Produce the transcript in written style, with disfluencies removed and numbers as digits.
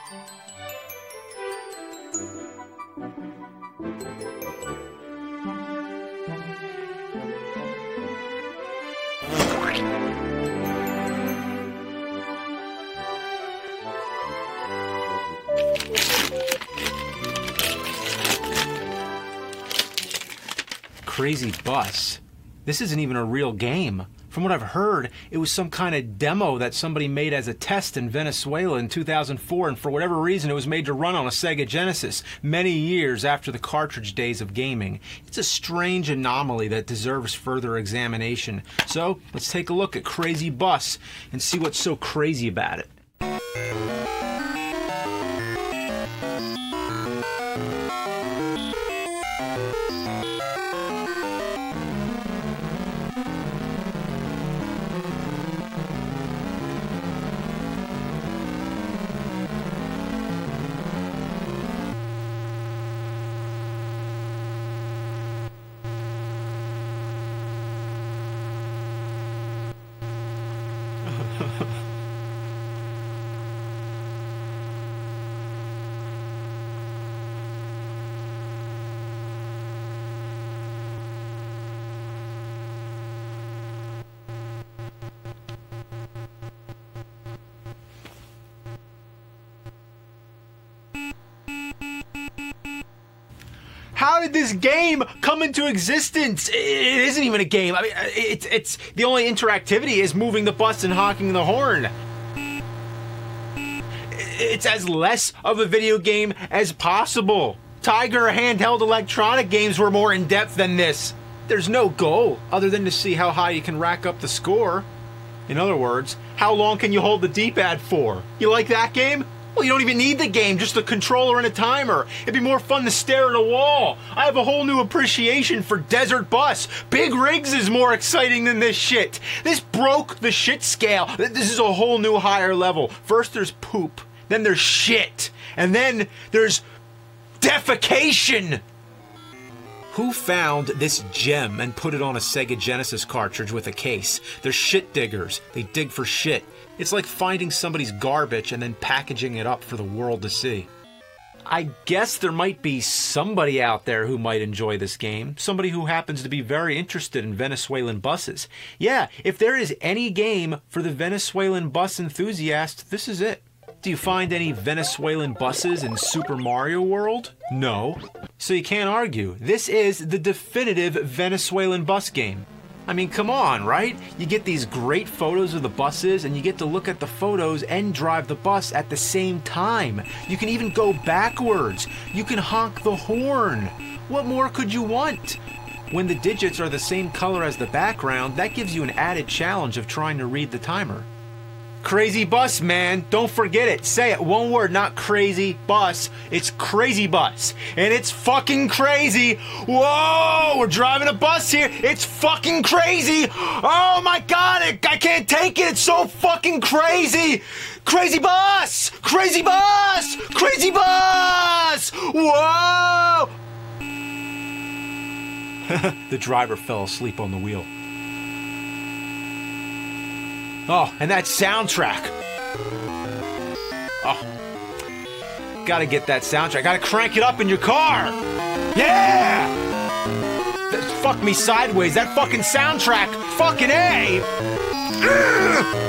Crazy Bus. This isn't even a real game. From what I've heard, it was some kind of demo that somebody made as a test in Venezuela in 2004, and for whatever reason it was made to run on a Sega Genesis many years after the cartridge days of gaming. It's a strange anomaly that deserves further examination. So, let's take a look at Crazy Bus and see what's so crazy about it. How did this game come into existence? It isn't even a game. I mean, it's the only interactivity is moving the bus and honking the horn. It's as less of a video game as possible. Tiger handheld electronic games were more in-depth than this. There's no goal other than to see how high you can rack up the score. In other words, how long can you hold the D-pad for? You like that game? Well, you don't even need the game, just a controller and a timer. It'd be more fun to stare at a wall. I have a whole new appreciation for Desert Bus. Big Rigs is more exciting than this shit. This broke the shit scale. This is a whole new higher level. First there's poop, then there's shit, and then there's defecation. Who found this gem and put it on a Sega Genesis cartridge with a case? They're shit diggers. They dig for shit. It's like finding somebody's garbage and then packaging it up for the world to see. I guess there might be somebody out there who might enjoy this game. Somebody who happens to be very interested in Venezuelan buses. Yeah, if there is any game for the Venezuelan bus enthusiast, this is it. Do you find any Venezuelan buses in Super Mario World? No. So you can't argue. This is the definitive Venezuelan bus game. I mean, come on, right? You get these great photos of the buses, and you get to look at the photos and drive the bus at the same time. You can even go backwards. You can honk the horn. What more could you want? When the digits are the same color as the background, that gives you an added challenge of trying to read the timer. Crazy Bus, man. Don't forget it. Say it. One word, not Crazy Bus. It's Crazy Bus. And it's fucking crazy. Whoa! We're driving a bus here. It's fucking crazy. Oh my god, I can't take it. It's so fucking crazy. Crazy Bus! Crazy Bus! Crazy Bus! Whoa! The driver fell asleep on the wheel. Oh, and that soundtrack. Oh, gotta get that soundtrack. Gotta crank it up in your car. Yeah! Fuck me sideways. That fucking soundtrack. Fucking A. Ugh!